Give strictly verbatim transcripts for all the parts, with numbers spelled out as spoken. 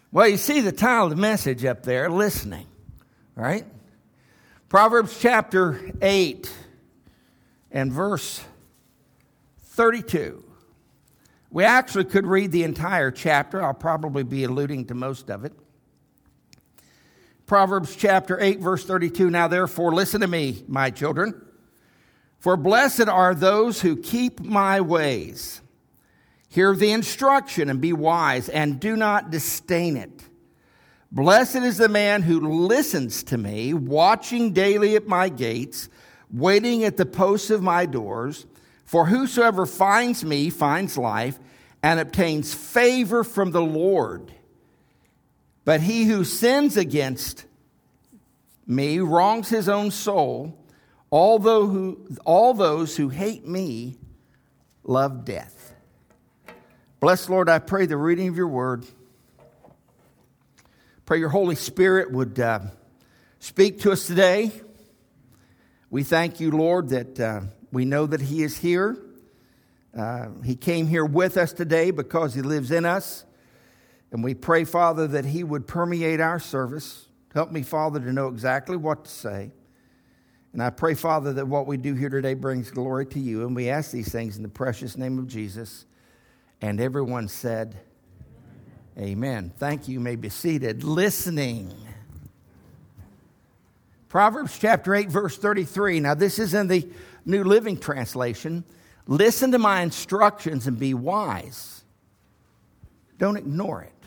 Well, you see the title of the message up there, listening, right? Proverbs chapter eight and verse thirty-two. We actually could read the entire chapter. I'll probably be alluding to most of it. Proverbs chapter eight, verse thirty-two. Now therefore listen to me, my children, for blessed are those who keep my ways. Hear the instruction and be wise, and do not disdain it. Blessed is the man who listens to me, watching daily at my gates, waiting at the posts of my doors. For whosoever finds me finds life and obtains favor from the Lord. But he who sins against me wrongs his own soul. Although who, all those who hate me love death. Bless, Lord, I pray the reading of your word. Pray your Holy Spirit would uh, speak to us today. We thank you, Lord, that uh, we know that he is here. Uh, he came here with us today because he lives in us. And we pray, Father, that he would permeate our service. Help me, Father, to know exactly what to say. And I pray, Father, that what we do here today brings glory to you. And we ask these things in the precious name of Jesus. And everyone said, amen. Thank you. You may be seated. Listening. Proverbs chapter eight, verse thirty-three. Now, this is in the New Living Translation. Listen to my instructions and be wise. Don't ignore it.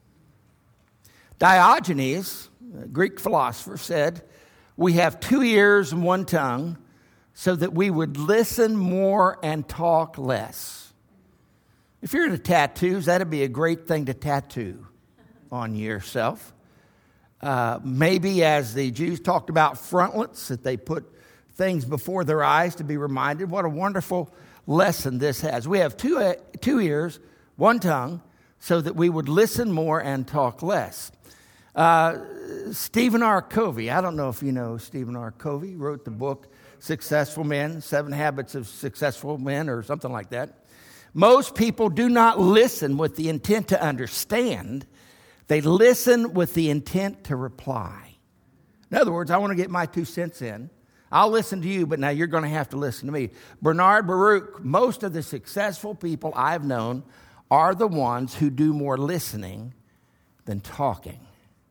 Diogenes, a Greek philosopher, said, we have two ears and one tongue so that we would listen more and talk less. If you're into tattoos, that'd be a great thing to tattoo on yourself. Uh, maybe as the Jews talked about frontlets, that they put things before their eyes to be reminded. What a wonderful lesson this has. We have two, uh, two ears, one tongue, so that we would listen more and talk less. Uh, Stephen R. Covey, I don't know if you know Stephen R. Covey, wrote the book Successful Men, Seven Habits of Successful Men, or something like that. Most people do not listen with the intent to understand. They listen with the intent to reply. In other words, I want to get my two cents in. I'll listen to you, but now you're going to have to listen to me. Bernard Baruch, most of the successful people I've known are the ones who do more listening than talking.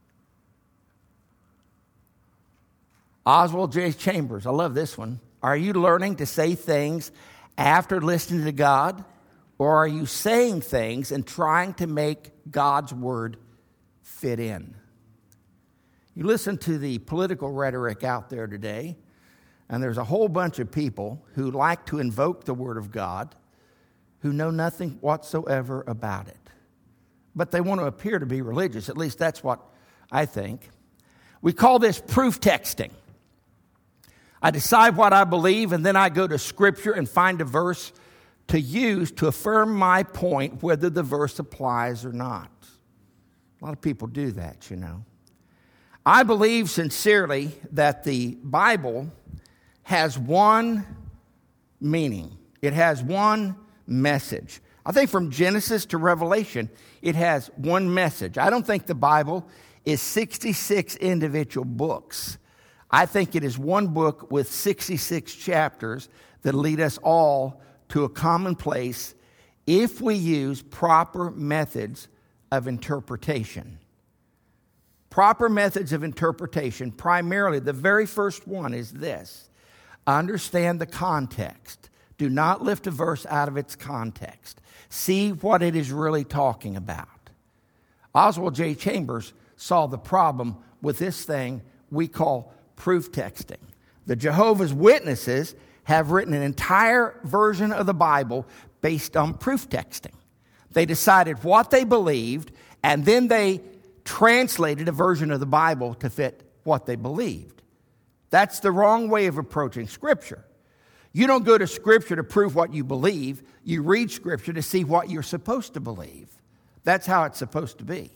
Oswald J. Chambers, I love this one. Are you learning to say things after listening to God? Or are you saying things and trying to make God's word fit in? You listen to the political rhetoric out there today, and there's a whole bunch of people who like to invoke the word of God who know nothing whatsoever about it. But they want to appear to be religious. At least that's what I think. We call this proof texting. I decide what I believe, and then I go to Scripture and find a verse to use to affirm my point, whether the verse applies or not. A lot of people do that, you know. I believe sincerely that the Bible has one meaning. It has one message. I think from Genesis to Revelation, it has one message. I don't think the Bible is sixty-six individual books. I think it is one book with sixty-six chapters that lead us all to a common place if we use proper methods of interpretation. Proper methods of interpretation, primarily, the very first one is this. Understand the context. Do not lift a verse out of its context. See what it is really talking about. Oswald J. Chambers saw the problem with this thing we call proof texting. The Jehovah's Witnesses have written an entire version of the Bible based on proof texting. They decided what they believed, and then they translated a version of the Bible to fit what they believed. That's the wrong way of approaching Scripture. You don't go to Scripture to prove what you believe. You read Scripture to see what you're supposed to believe. That's how it's supposed to be.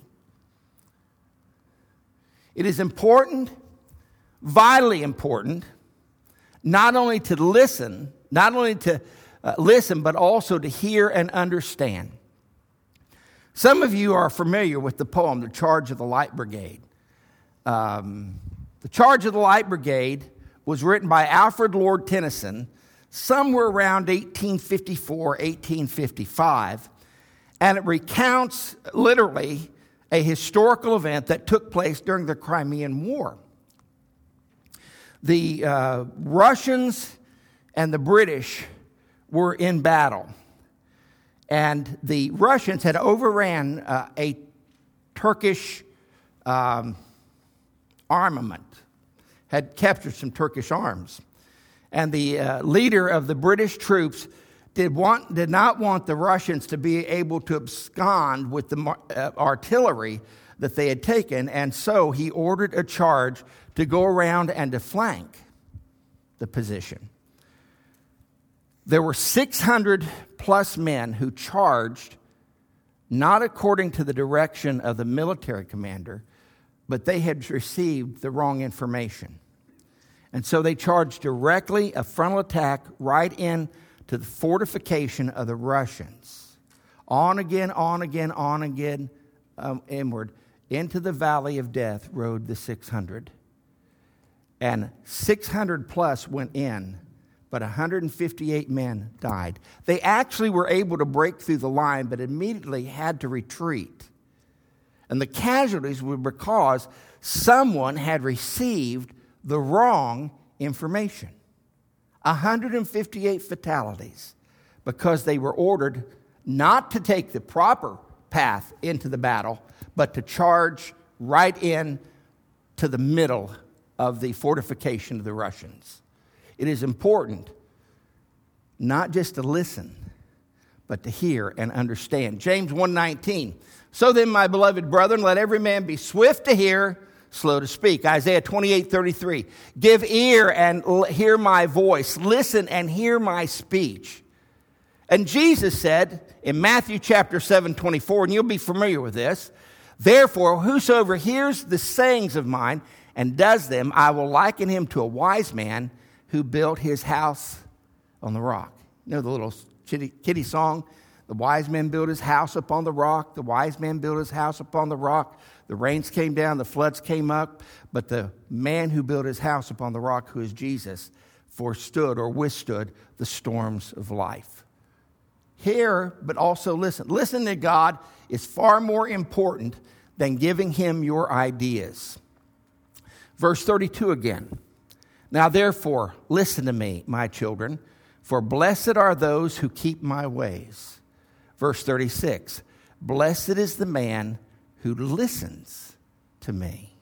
It is important, vitally important, not only to listen, not only to uh, listen, but also to hear and understand. Some of you are familiar with the poem, The Charge of the Light Brigade. Um, the Charge of the Light Brigade was written by Alfred Lord Tennyson somewhere around eighteen fifty-four, eighteen fifty-five, and it recounts literally a historical event that took place during the Crimean War. The uh, Russians and the British were in battle, and the Russians had overran uh, a Turkish um, armament, had captured some Turkish arms. And the uh, leader of the British troops did, want, did not want the Russians to be able to abscond with the uh, artillery that they had taken, and so he ordered a charge to go around and to flank the position. There were six hundred plus men who charged, not according to the direction of the military commander, but they had received the wrong information. And so they charged directly a frontal attack right in to the fortification of the Russians. On again, on again, on again, um, inward. Into the valley of death rode the six hundred. And six hundred plus went in, but one hundred fifty-eight men died. They actually were able to break through the line, but immediately had to retreat. And the casualties were because someone had received the wrong information. one hundred fifty-eight fatalities because they were ordered not to take the proper path into the battle, but to charge right in to the middle of the fortification of the Russians. It is important not just to listen, but to hear and understand. James one nineteen. So then, my beloved brethren, let every man be swift to hear, slow to speak. Isaiah twenty-eight thirty-three. Give ear and l- hear my voice. Listen and hear my speech. And Jesus said in Matthew chapter seven twenty-four, and you'll be familiar with this, therefore, whosoever hears the sayings of mine and does them, I will liken him to a wise man who built his house on the rock. You know the little kitty, kitty song? The wise man built his house upon the rock. The wise man built his house upon the rock. The rains came down, the floods came up, but the man who built his house upon the rock, who is Jesus, forstood or withstood the storms of life. Hear, but also listen. Listen to God is far more important than giving him your ideas. Verse thirty-two again. Now therefore, listen to me, my children, for blessed are those who keep my ways. Verse thirty-six. Blessed is the man who listens to me.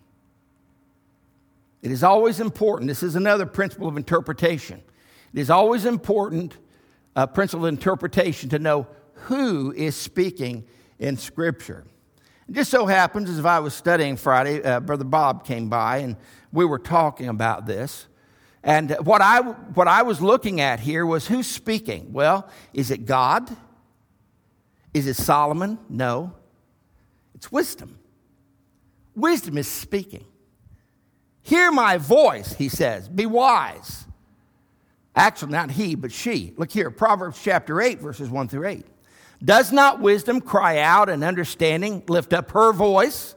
It is always important. This is another principle of interpretation. It is always important, a principle of interpretation, to know who is speaking in Scripture. It just so happens, as I was studying Friday, uh, Brother Bob came by, and we were talking about this. And what I, what I was looking at here was who's speaking. Well, is it God? Is it Solomon? No. It's wisdom. Wisdom is speaking. Hear my voice, he says. Be wise. Actually, not he, but she. Look here, Proverbs chapter eight, verses one through eight. Does not wisdom cry out and understanding lift up her voice?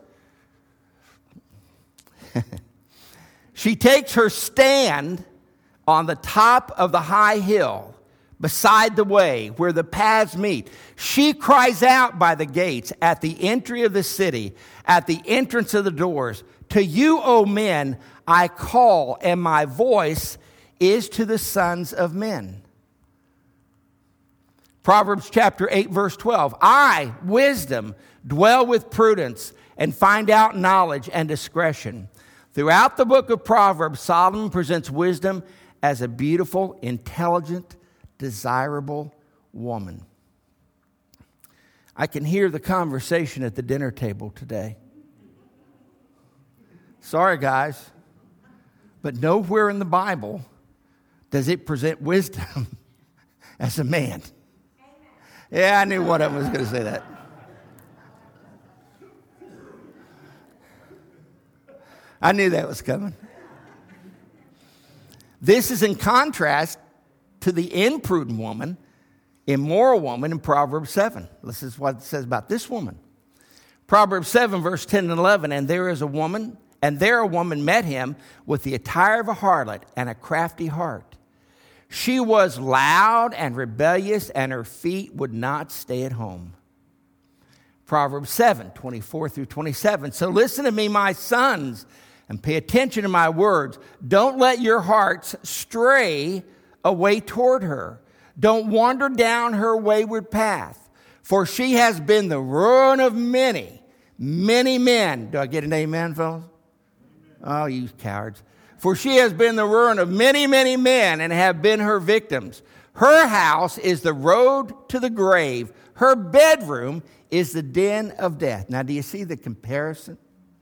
She takes her stand on the top of the high hill beside the way where the paths meet. She cries out by the gates at the entry of the city, at the entrance of the doors. To you, O men, I call, and my voice is to the sons of men. Proverbs chapter eight, verse twelve. I, wisdom, dwell with prudence and find out knowledge and discretion. Throughout the book of Proverbs, Solomon presents wisdom as a beautiful, intelligent, desirable woman. I can hear the conversation at the dinner table today. Sorry, guys, but nowhere in the Bible does it present wisdom as a man. Yeah, I knew one of them was going to say that. I knew that was coming. This is in contrast to the imprudent woman immoral woman in Proverbs seven. This is what it says about this woman. Proverbs seven, verse ten and eleven, and there is a woman, and there a woman met him with the attire of a harlot and a crafty heart. She was loud and rebellious, and her feet would not stay at home. Proverbs seven, twenty-four through twenty-seven. So listen to me, my sons, and pay attention to my words. Don't let your hearts stray away toward her. Don't wander down her wayward path, for she has been the ruin of many, many men. Do I get an amen, fellas? Oh, you cowards. For she has been the ruin of many, many men and have been her victims. Her house is the road to the grave. Her bedroom is the den of death. Now, do you see the comparison?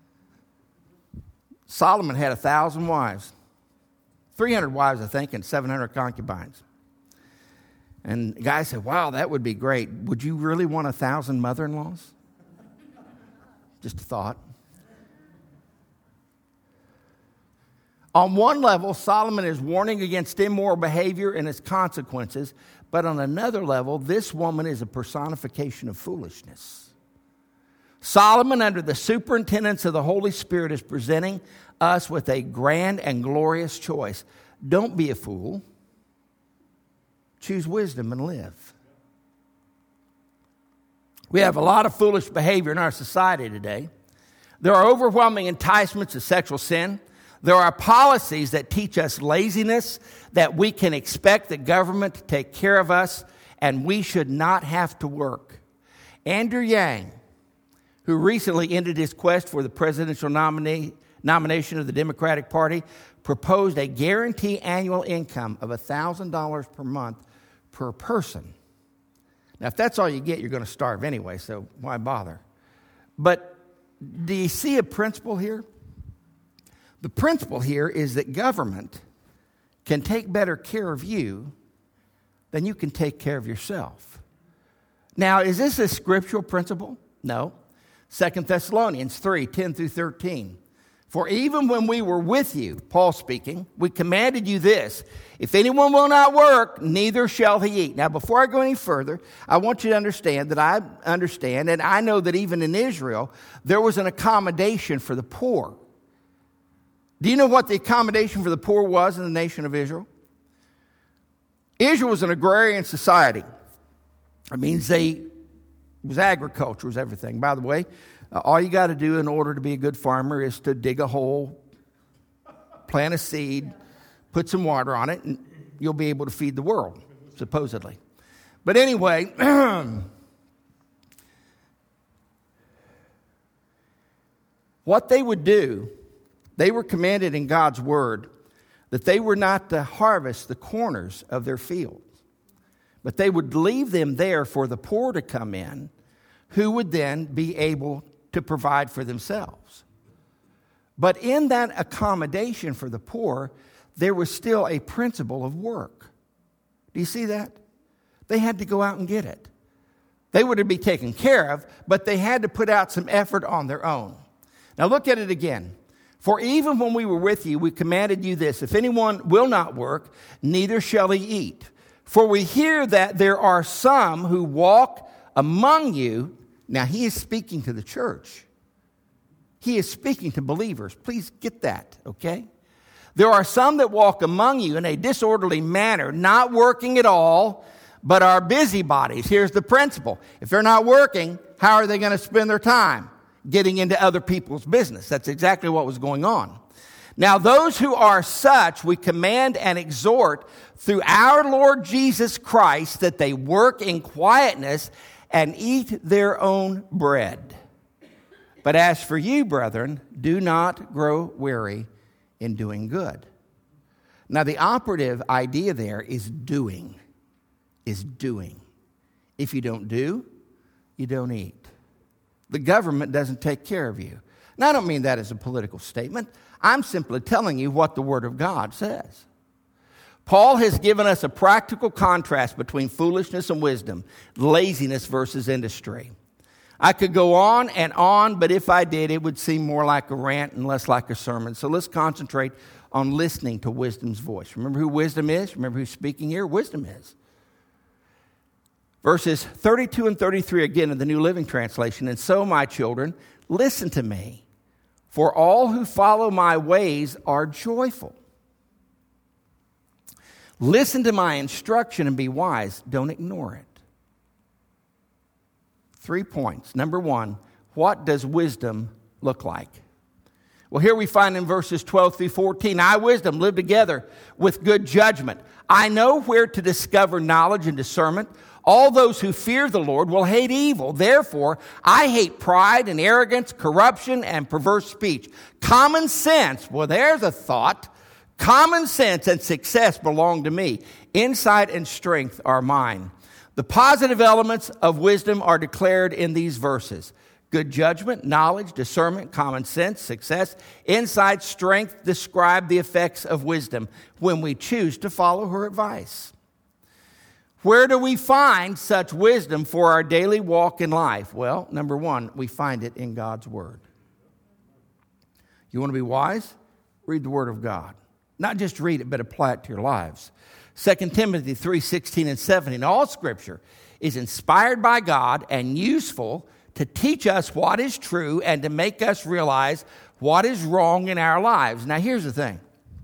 Solomon had a thousand wives, three hundred wives, I think, and seven hundred concubines. And the guy said, wow, that would be great. Would you really want a thousand mother-in-laws? Just a thought. On one level, Solomon is warning against immoral behavior and its consequences. But on another level, this woman is a personification of foolishness. Solomon, under the superintendence of the Holy Spirit, is presenting us with a grand and glorious choice. Don't be a fool. Choose wisdom and live. We have a lot of foolish behavior in our society today. There are overwhelming enticements of sexual sin. There are policies that teach us laziness, that we can expect the government to take care of us, and we should not have to work. Andrew Yang, who recently ended his quest for the presidential nominee, nomination of the Democratic Party, proposed a guaranteed annual income of one thousand dollars per month per person. Now, if that's all you get, you're going to starve anyway, so why bother? But do you see a principle here? The principle here is that government can take better care of you than you can take care of yourself. Now, is this a scriptural principle? No. Second Thessalonians three, ten through thirteen. For even when we were with you, Paul speaking, we commanded you this: if anyone will not work, neither shall he eat. Now, before I go any further, I want you to understand that I understand, and I know that even in Israel, there was an accommodation for the poor. Do you know what the accommodation for the poor was in the nation of Israel? Israel was an agrarian society. It means they, it was agriculture, was everything. By the way, uh, all you got to do in order to be a good farmer is to dig a hole, plant a seed, put some water on it, and you'll be able to feed the world, supposedly. But anyway, what they would do, they were commanded in God's word that they were not to harvest the corners of their fields, but they would leave them there for the poor to come in, who would then be able to provide for themselves. But in that accommodation for the poor, there was still a principle of work. Do you see that? They had to go out and get it. They would be taken care of, but they had to put out some effort on their own. Now look at it again. For even when we were with you, we commanded you this: if anyone will not work, neither shall he eat. For we hear that there are some who walk among you. Now, he is speaking to the church. He is speaking to believers. Please get that, okay? There are some that walk among you in a disorderly manner, not working at all, but are busybodies. Here's the principle. If they're not working, how are they going to spend their time? Getting into other people's business. That's exactly what was going on. Now, those who are such, we command and exhort through our Lord Jesus Christ that they work in quietness and eat their own bread. But as for you, brethren, do not grow weary in doing good. Now, the operative idea there is doing, is doing. If you don't do, you don't eat. The government doesn't take care of you. Now, I don't mean that as a political statement. I'm simply telling you what the Word of God says. Paul has given us a practical contrast between foolishness and wisdom, laziness versus industry. I could go on and on, but if I did, it would seem more like a rant and less like a sermon. So let's concentrate on listening to wisdom's voice. Remember who wisdom is? Remember who's speaking here? Wisdom is. Verses thirty-two and thirty-three again in the New Living Translation. And so, my children, listen to me, for all who follow my ways are joyful. Listen to my instruction and be wise. Don't ignore it. Three points. Number one, what does wisdom look like? Well, here we find in verses twelve through fourteen, I, wisdom, live together with good judgment. I know where to discover knowledge and discernment. All those who fear the Lord will hate evil. Therefore, I hate pride and arrogance, corruption, and perverse speech. Common sense, well, there's a thought. Common sense and success belong to me. Insight and strength are mine. The positive elements of wisdom are declared in these verses. Good judgment, knowledge, discernment, common sense, success, insight, strength describe the effects of wisdom when we choose to follow her advice. Where do we find such wisdom for our daily walk in life? Well, number one, we find it in God's Word. You want to be wise? Read the Word of God. Not just read it, but apply it to your lives. Second Timothy three sixteen and seventeen. All Scripture is inspired by God and useful to teach us what is true and to make us realize what is wrong in our lives. Now, here's the thing.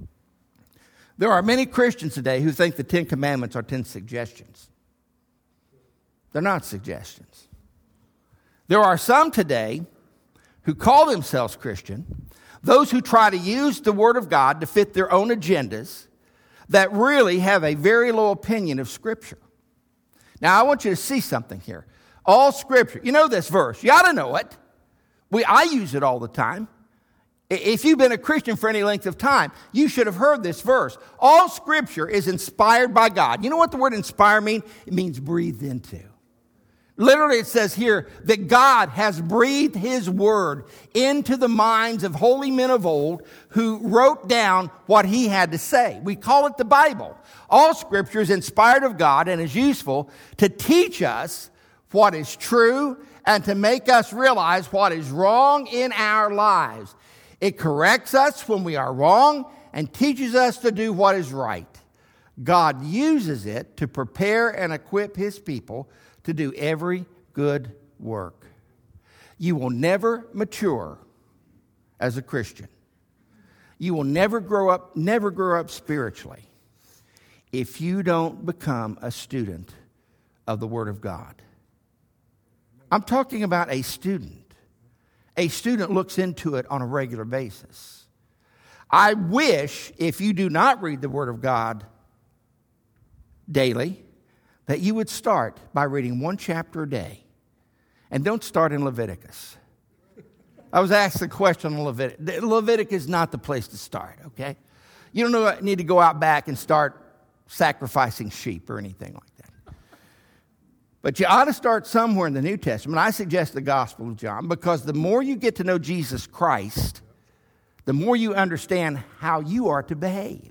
There are many Christians today who think the Ten Commandments are ten suggestions. They're not suggestions. There are some today who call themselves Christian, those who try to use the Word of God to fit their own agendas, that really have a very low opinion of Scripture. Now, I want you to see something here. All Scripture, you know this verse. You ought to know it. We, I use it all the time. If you've been a Christian for any length of time, you should have heard this verse. All Scripture is inspired by God. You know what the word inspire means? It means breathed into. Literally, it says here that God has breathed His Word into the minds of holy men of old who wrote down what He had to say. We call it the Bible. All Scripture is inspired of God and is useful to teach us what is true and to make us realize what is wrong in our lives. It corrects us when we are wrong and teaches us to do what is right. God uses it to prepare and equip His people to do every good work. You will never mature as a Christian. You will never grow up, never grow up spiritually if you don't become a student of the Word of God. I'm talking about a student. A student looks into it on a regular basis. I wish, if you do not read the Word of God daily, that you would start by reading one chapter a day. And don't start in Leviticus. I was asked a question on Leviticus. Leviticus is not the place to start, okay? You don't need to go out back and start sacrificing sheep or anything like that. But you ought to start somewhere in the New Testament. I suggest the Gospel of John, because the more you get to know Jesus Christ, the more you understand how you are to behave.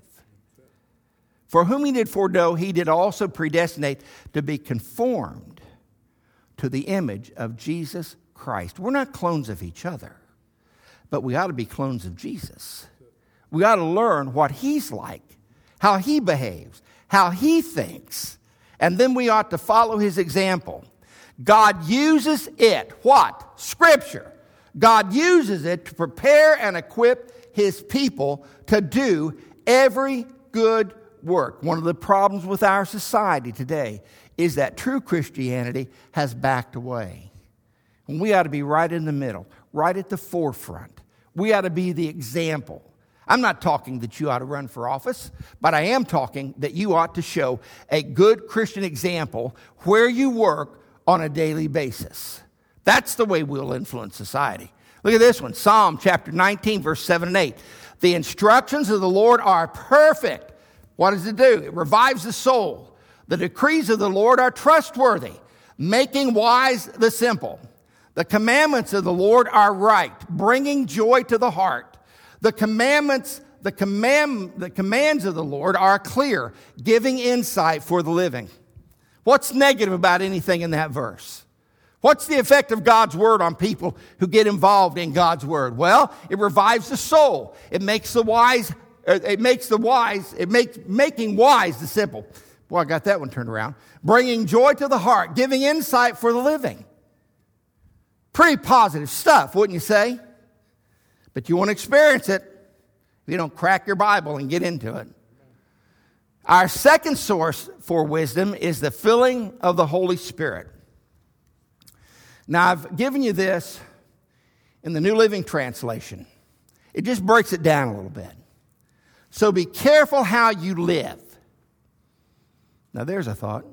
For whom He did foreknow, He did also predestinate to be conformed to the image of Jesus Christ. We're not clones of each other, but we ought to be clones of Jesus. We ought to learn what He's like, how He behaves, how He thinks. And then we ought to follow His example. God uses it, what? Scripture. God uses it to prepare and equip His people to do every good work. One of the problems with our society today is that true Christianity has backed away. And we ought to be right in the middle, right at the forefront. We ought to be the example. I'm not talking that you ought to run for office, but I am talking that you ought to show a good Christian example where you work on a daily basis. That's the way we'll influence society. Look at this one, Psalm chapter nineteen, verse seven and eight. The instructions of the Lord are perfect. What does it do? It revives the soul. The decrees of the Lord are trustworthy, making wise the simple. The commandments of the Lord are right, bringing joy to the heart. The commandments, the command, the commands of the Lord are clear, giving insight for the living. What's negative about anything in that verse? What's the effect of God's word on people who get involved in God's word? Well, it revives the soul. It makes the wise, it makes the wise, it makes making wise the simple. Boy, I got that one turned around. Bringing joy to the heart, giving insight for the living. Pretty positive stuff, wouldn't you say? But you won't experience it if you don't crack your Bible and get into it. Our second source for wisdom is the filling of the Holy Spirit. Now, I've given you this in the New Living Translation. It just breaks it down a little bit. So be careful how you live. Now, there's a thought.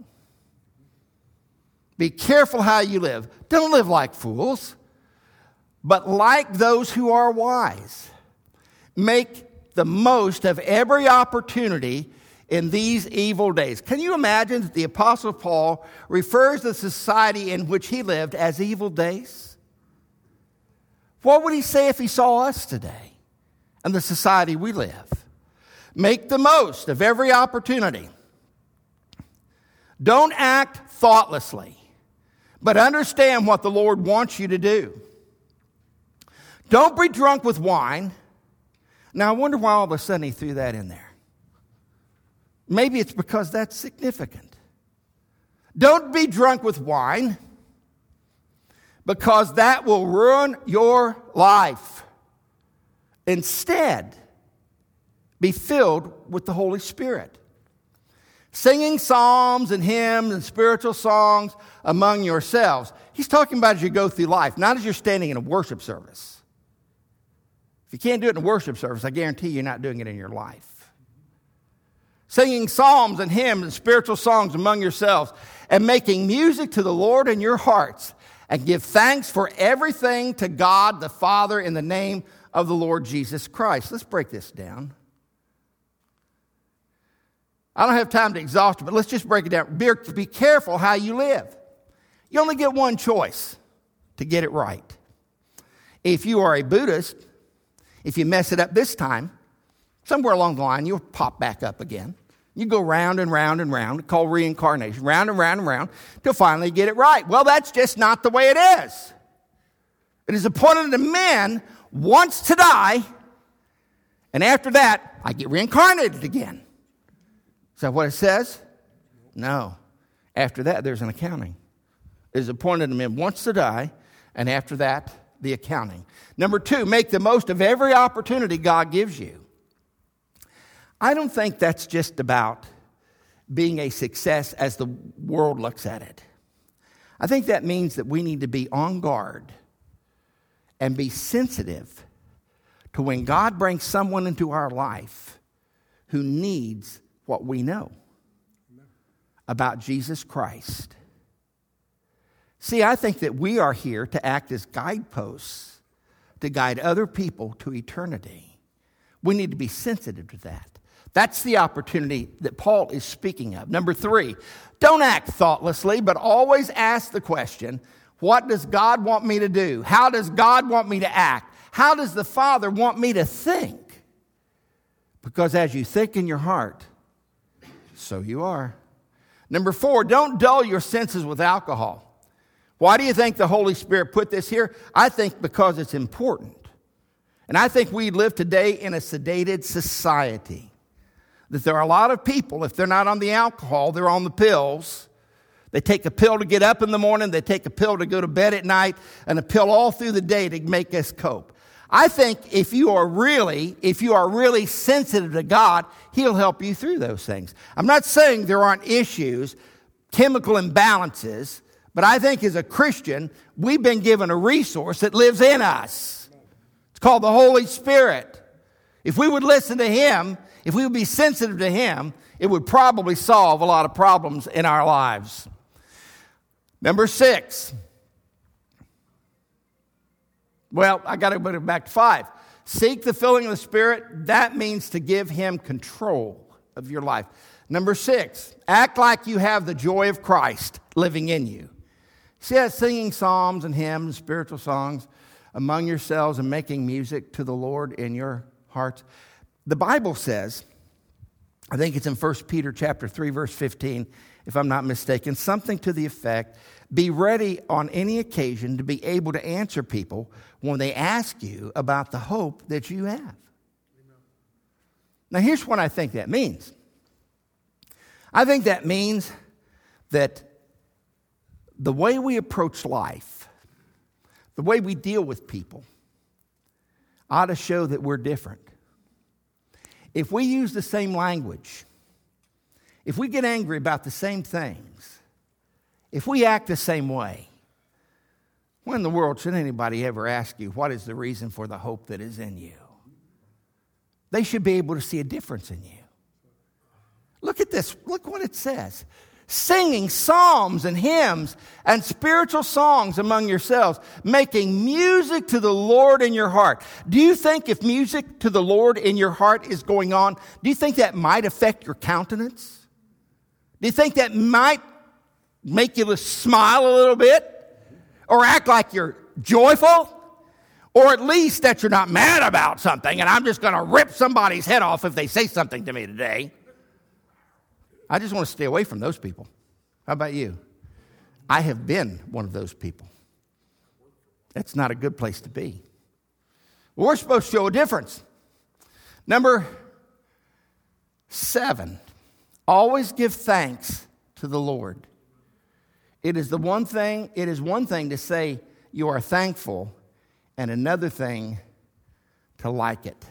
Be careful how you live. Don't live like fools, but like those who are wise. Make the most of every opportunity in these evil days. Can you imagine that the Apostle Paul refers to the society in which he lived as evil days? What would he say if he saw us today and the society we live? Make the most of every opportunity. Don't act thoughtlessly, but understand what the Lord wants you to do. Don't be drunk with wine. Now, I wonder why all of a sudden he threw that in there. Maybe it's because that's significant. Don't be drunk with wine, because that will ruin your life. Instead, be filled with the Holy Spirit. Singing psalms and hymns and spiritual songs among yourselves. He's talking about as you go through life, not as you're standing in a worship service. If you can't do it in a worship service, I guarantee you're not doing it in your life. Singing psalms and hymns and spiritual songs among yourselves, and making music to the Lord in your hearts, and give thanks for everything to God the Father in the name of the Lord Jesus Christ. Let's break this down. I don't have time to exhaust it, but let's just break it down. Be, be careful how you live. You only get one choice to get it right. If you are a Buddhist, if you mess it up this time, somewhere along the line, you'll pop back up again. You go round and round and round, called reincarnation, round and round and round, till finally get it right. Well, that's just not the way it is. It is appointed to men once to die, and after that, I get reincarnated again. Is that what it says? No. After that, there's an accounting. It is appointed to men once to die, and after that, the accounting. Number two, make the most of every opportunity God gives you. I don't think that's just about being a success as the world looks at it. I think that means that we need to be on guard and be sensitive to when God brings someone into our life who needs what we know about Jesus Christ. See, I think that we are here to act as guideposts to guide other people to eternity. We need to be sensitive to that. That's the opportunity that Paul is speaking of. Number three, don't act thoughtlessly, but always ask the question, what does God want me to do? How does God want me to act? How does the Father want me to think? Because as you think in your heart, so you are. Number four, don't dull your senses with alcohol. Why do you think the Holy Spirit put this here? I think because it's important. And I think we live today in a sedated society. That there are a lot of people, if they're not on the alcohol, they're on the pills. They take a pill to get up in the morning, they take a pill to go to bed at night, and a pill all through the day to make us cope. I think if you are really, if you are really sensitive to God, He'll help you through those things. I'm not saying there aren't issues, chemical imbalances, but I think as a Christian, we've been given a resource that lives in us. It's called the Holy Spirit. If we would listen to Him, if we would be sensitive to Him, it would probably solve a lot of problems in our lives. Number six. Well, I got to put it back to five. Seek the filling of the Spirit. That means to give Him control of your life. Number six, act like you have the joy of Christ living in you. See that singing psalms and hymns and spiritual songs among yourselves and making music to the Lord in your hearts. The Bible says, I think it's in First Peter chapter three, verse fifteen, if I'm not mistaken, something to the effect, be ready on any occasion to be able to answer people when they ask you about the hope that you have. Amen. Now, here's what I think that means. I think that means that the way we approach life, the way we deal with people, ought to show that we're different. If we use the same language, if we get angry about the same things, if we act the same way, when in the world should anybody ever ask you, what is the reason for the hope that is in you? They should be able to see a difference in you. Look at this. Look what it says. Singing psalms and hymns and spiritual songs among yourselves, making music to the Lord in your heart. Do you think if music to the Lord in your heart is going on, do you think that might affect your countenance? Do you think that might make you smile a little bit? Or act like you're joyful? Or at least that you're not mad about something and I'm just going to rip somebody's head off if they say something to me today? I just want to stay away from those people. How about you? I have been one of those people. That's not a good place to be. We're supposed to show a difference. Number seven, always give thanks to the Lord. It is the one thing, it is one thing to say you are thankful and another thing to like it.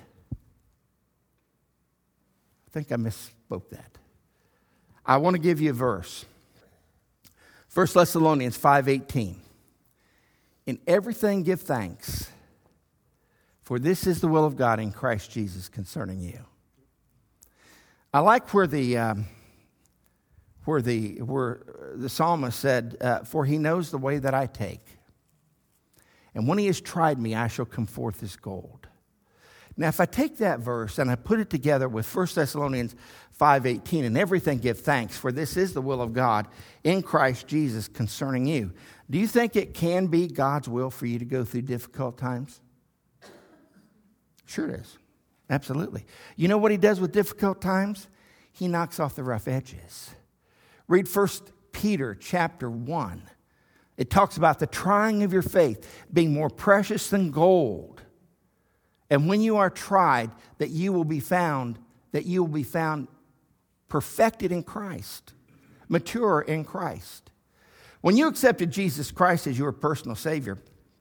I think I misspoke that. I want to give you a verse. First Thessalonians five eighteen. In everything give thanks, for this is the will of God in Christ Jesus concerning you. I like where the um, where the where the psalmist said, uh, "For he knows the way that I take, and when he has tried me, I shall come forth as gold." Now, if I take that verse and I put it together with First Thessalonians five eighteen, and everything give thanks, for this is the will of God in Christ Jesus concerning you. Do you think it can be God's will for you to go through difficult times? Sure it is. Absolutely. You know what he does with difficult times? He knocks off the rough edges. Read First Peter chapter one. It talks about the trying of your faith being more precious than gold. And when you are tried, that you will be found, that you will be found perfected in Christ, mature in Christ. When you accepted Jesus Christ as your personal Savior,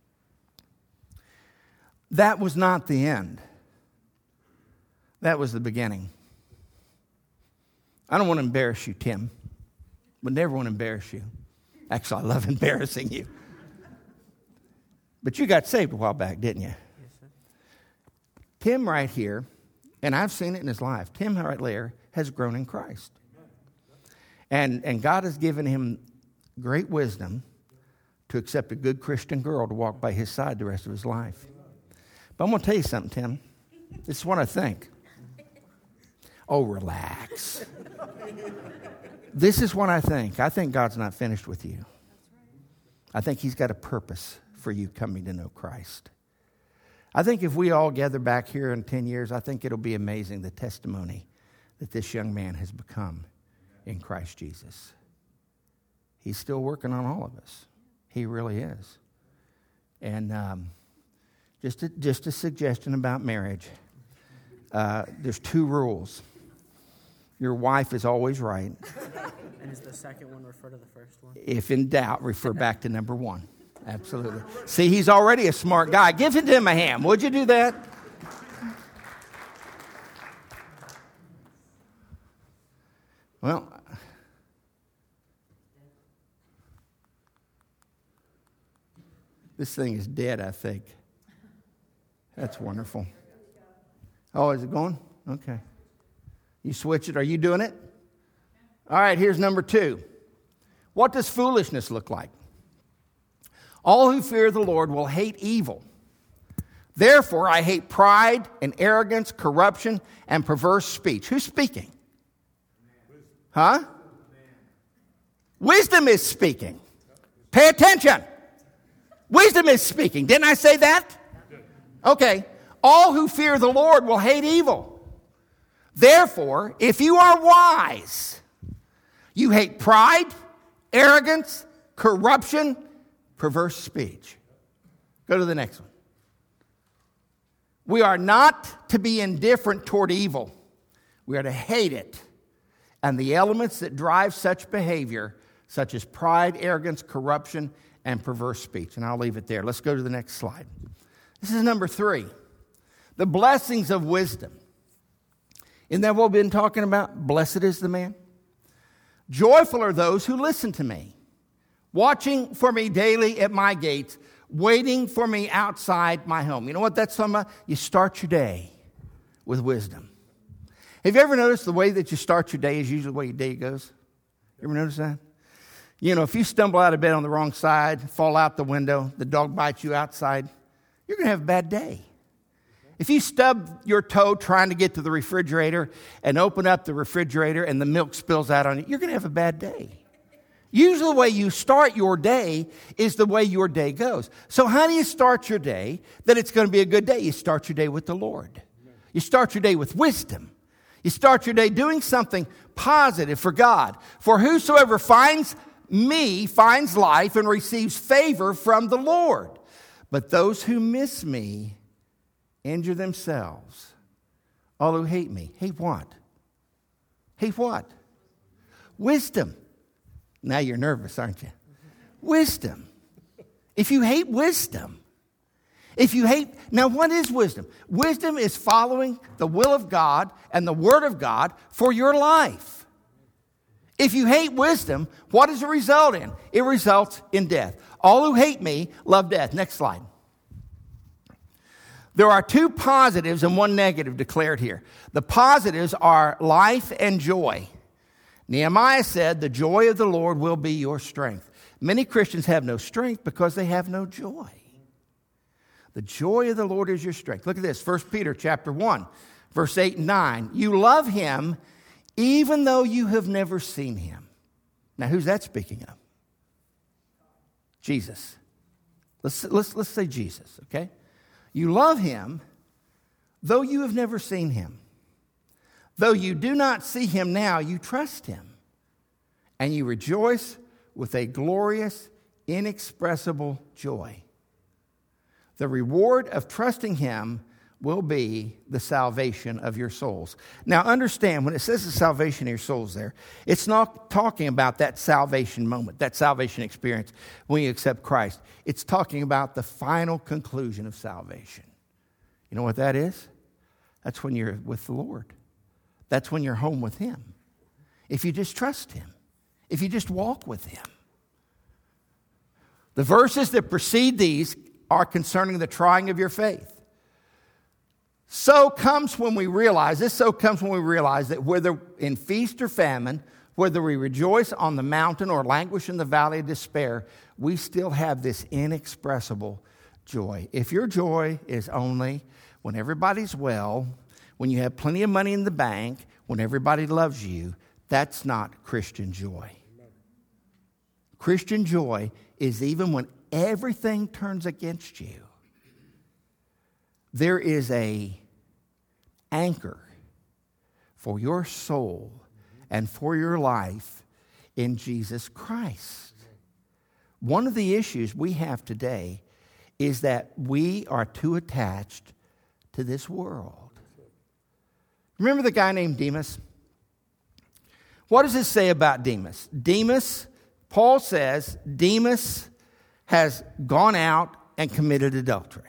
that was not the end. That was the beginning. I don't want to embarrass you, Tim. Would never want to embarrass you. Actually, I love embarrassing you. But you got saved a while back, didn't you? Tim right here, and I've seen it in his life, Tim right there has grown in Christ. And, and God has given him great wisdom to accept a good Christian girl to walk by his side the rest of his life. But I'm going to tell you something, Tim. This is what I think. Oh, relax. This is what I think. I think God's not finished with you. I think he's got a purpose for you coming to know Christ. I think if we all gather back here in ten years, I think it'll be amazing the testimony that this young man has become in Christ Jesus. He's still working on all of us. He really is. And um, just, a, just a suggestion about marriage. Uh, there's two rules. Your wife is always right. And does the second one refer to the first one? If in doubt, refer back to number one. Absolutely. See, he's already a smart guy. Give him a hand. Would you do that? Well, this thing is dead, I think. That's wonderful. Oh, is it going? Okay. You switch it. Are you doing it? All right, here's number two. What does foolishness look like? All who fear the Lord will hate evil. Therefore, I hate pride and arrogance, corruption, and perverse speech. Who's speaking? Huh? Wisdom is speaking. Pay attention. Wisdom is speaking. Didn't I say that? Okay. All who fear the Lord will hate evil. Therefore, if you are wise, you hate pride, arrogance, corruption, perverse speech. Go to the next one. We are not to be indifferent toward evil. We are to hate it and the elements that drive such behavior, such as pride, arrogance, corruption, and perverse speech. And I'll leave it there. Let's go to the next slide. This is number three, the blessings of wisdom. Isn't that what we've been talking about? Blessed is the man. Joyful are those who listen to me, watching for me daily at my gates, waiting for me outside my home. You know what that's talking about? You start your day with wisdom. Have you ever noticed the way that you start your day is usually the way your day goes? You ever notice that? You know, if you stumble out of bed on the wrong side, fall out the window, the dog bites you outside, you're going to have a bad day. If you stub your toe trying to get to the refrigerator and open up the refrigerator and the milk spills out on you, you're going to have a bad day. Usually the way you start your day is the way your day goes. So how do you start your day that it's going to be a good day? You start your day with the Lord. You start your day with wisdom. You start your day doing something positive for God. For whosoever finds me finds life and receives favor from the Lord. But those who miss me injure themselves. All who hate me. Hate what? Hate what? Wisdom. Now you're nervous, aren't you? Wisdom. If you hate wisdom, if you hate, now what is wisdom? Wisdom is following the will of God and the word of God for your life. If you hate wisdom, what does it result in? It results in death. All who hate me love death. Next slide. There are two positives and one negative declared here. The positives are life and joy. Nehemiah said, the joy of the Lord will be your strength. Many Christians have no strength because they have no joy. The joy of the Lord is your strength. Look at this, First Peter chapter one, verse eight and nine. You love him even though you have never seen him. Now, who's that speaking of? Jesus. Let's, let's, let's say Jesus, okay? You love him though you have never seen him. Though you do not see him now, you trust him. And you rejoice with a glorious, inexpressible joy. The reward of trusting him will be the salvation of your souls. Now understand, when it says the salvation of your souls there, it's not talking about that salvation moment, that salvation experience when you accept Christ. It's talking about the final conclusion of salvation. You know what that is? That's when you're with the Lord. That's when you're home with him. If you just trust him. If you just walk with him. The verses that precede these are concerning the trying of your faith. So comes when we realize, this so comes when we realize that whether in feast or famine, whether we rejoice on the mountain or languish in the valley of despair, we still have this inexpressible joy. If your joy is only when everybody's well, when you have plenty of money in the bank, when everybody loves you, that's not Christian joy. Christian joy is even when everything turns against you. There is a anchor for your soul and for your life in Jesus Christ. One of the issues we have today is that we are too attached to this world. Remember the guy named Demas? What does it say about Demas? Demas, Paul says, Demas has gone out and committed adultery.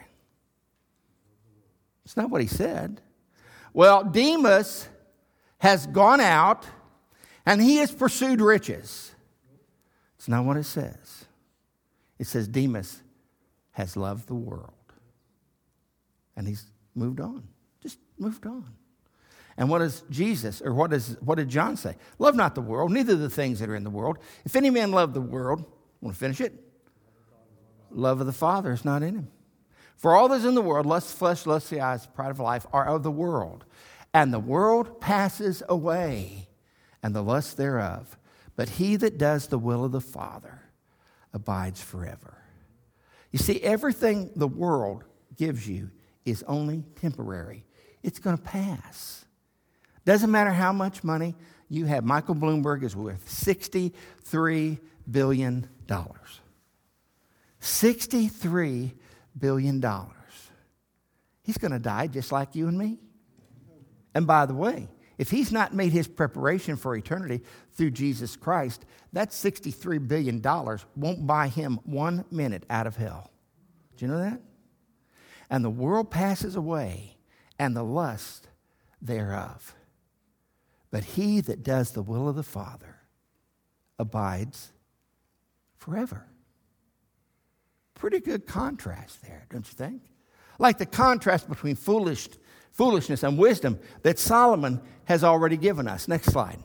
It's not what he said. Well, Demas has gone out and he has pursued riches. It's not what it says. It says Demas has loved the world. And he's moved on. Just moved on. And what does Jesus, or what does what did John say? Love not the world, neither the things that are in the world. If any man love the world, want to finish it? Love of the Father is not in him. For all that is in the world, lust, flesh, lust, the eyes, pride of life, are of the world. And the world passes away, and the lust thereof. But he that does the will of the Father abides forever. You see, everything the world gives you is only temporary. It's going to pass. Doesn't matter how much money you have. Michael Bloomberg is worth sixty-three billion dollars. sixty-three billion dollars. He's going to die just like you and me. And by the way, If he's not made his preparation for eternity through Jesus Christ, that sixty-three billion dollars won't buy him one minute out of hell. Do you know that? And the world passes away, and the lust thereof. But he that does the will of the Father abides forever. Pretty good contrast there, don't you think? Like the contrast between foolish, foolishness and wisdom that Solomon has already given us. Next slide.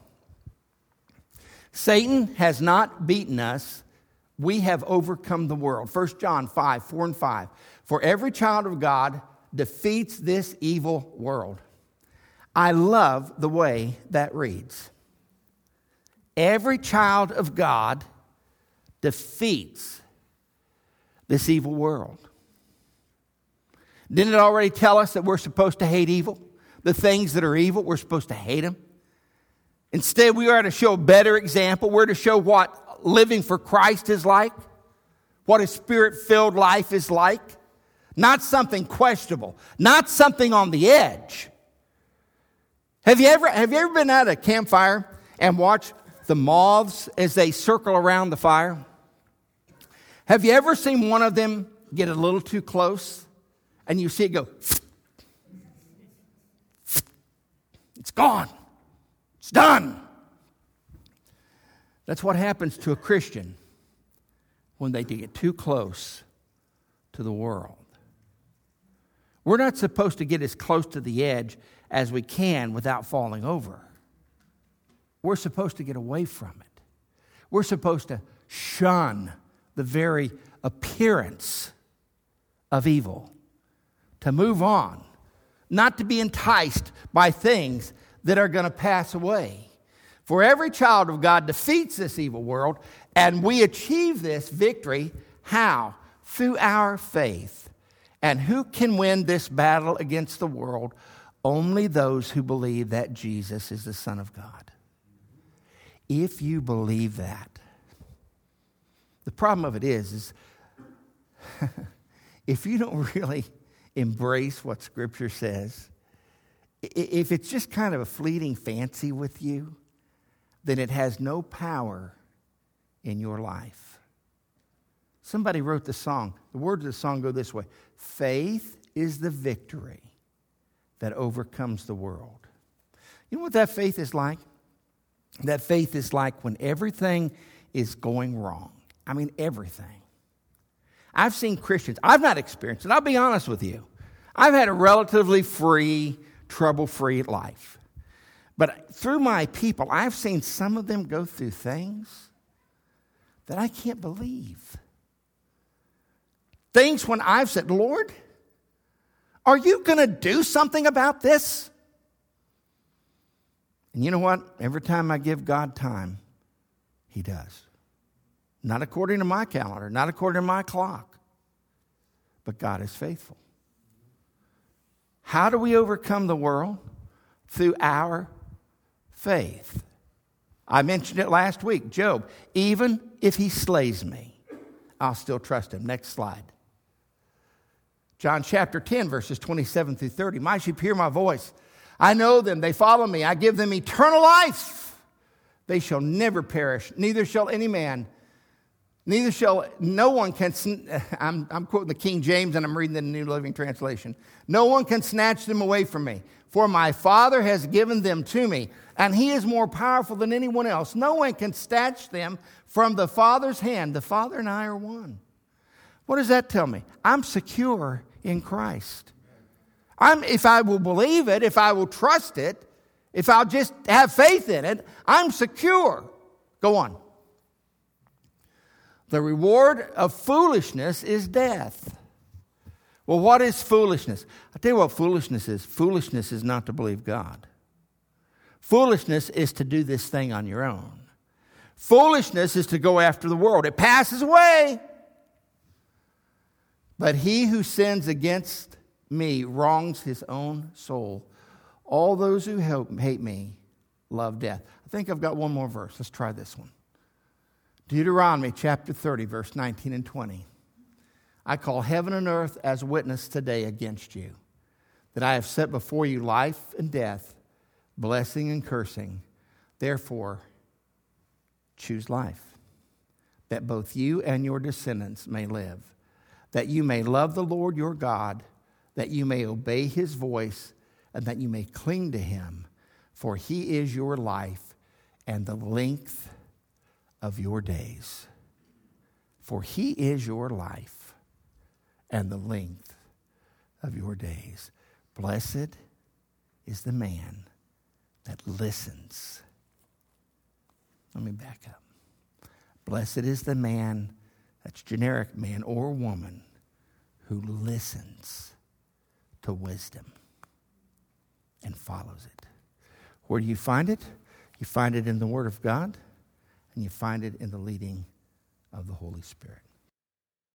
Satan has not beaten us. We have overcome the world. First John five, four and five. For every child of God defeats this evil world. I love the way that reads. Every child of God defeats this evil world. Didn't it already tell us that we're supposed to hate evil? The things that are evil, we're supposed to hate them. Instead, we are to show a better example. We're to show what living for Christ is like, what a spirit-filled life is like. Not something questionable, not something on the edge. Have you ever, have you ever been at a campfire and watched the moths as they circle around the fire? Have you ever seen one of them get a little too close and you see it go, it's gone, it's done? That's what happens to a Christian when they get too close to the world. We're not supposed to get as close to the edge as we can without falling over. We're supposed to get away from it. We're supposed to shun the very appearance of evil, to move on, not to be enticed by things that are going to pass away. For every child of God defeats this evil world, and we achieve this victory, how? Through our faith. And who can win this battle against the world? Only those who believe that Jesus is the Son of God. If you believe that, the problem of it is, is if you don't really embrace what Scripture says, if it's just kind of a fleeting fancy with you, then it has no power in your life. Somebody wrote the song. The words of the song go this way. Faith is the victory that overcomes the world. You know what that faith is like? That faith is like when everything is going wrong. I mean, everything. I've seen Christians, I've not experienced it, I'll be honest with you. I've had a relatively free, trouble-free life. But through my people, I've seen some of them go through things that I can't believe. Things when I've said, Lord, are you going to do something about this? And you know what? Every time I give God time, He does. Not according to my calendar, not according to my clock, but God is faithful. How do we overcome the world? Through our faith. I mentioned it last week. Job, even if he slays me, I'll still trust him. Next slide. John chapter ten, verses twenty-seven through thirty. My sheep hear my voice. I know them. They follow me. I give them eternal life. They shall never perish. Neither shall any man. Neither shall, no one can, I'm, I'm quoting the King James and I'm reading the New Living Translation. No one can snatch them away from me. For my Father has given them to me, and He is more powerful than anyone else. No one can snatch them from the Father's hand. The Father and I are one. What does that tell me? I'm secure in Christ. I'm, if I will believe it, if I will trust it, if I'll just have faith in it, I'm secure. Go on. The reward of foolishness is death. Well, what is foolishness? I'll tell you what foolishness is. Foolishness is not to believe God. Foolishness is to do this thing on your own. Foolishness is to go after the world. It passes away. But he who sins against me wrongs his own soul. All those who hate me love death. I think I've got one more verse. Let's try this one. Deuteronomy chapter thirty, verse nineteen and twenty. I call heaven and earth as witness today against you, that I have set before you life and death, blessing and cursing. Therefore, choose life, that both you and your descendants may live, that you may love the Lord your God, that you may obey his voice, and that you may cling to him, for he is your life and the length of your days. For he is your life and the length of your days. Blessed is the man that listens. Let me back up. Blessed is the man, that's generic man or woman, who listens to wisdom and follows it. Where do you find it? You find it in the Word of God, and you find it in the leading of the Holy Spirit.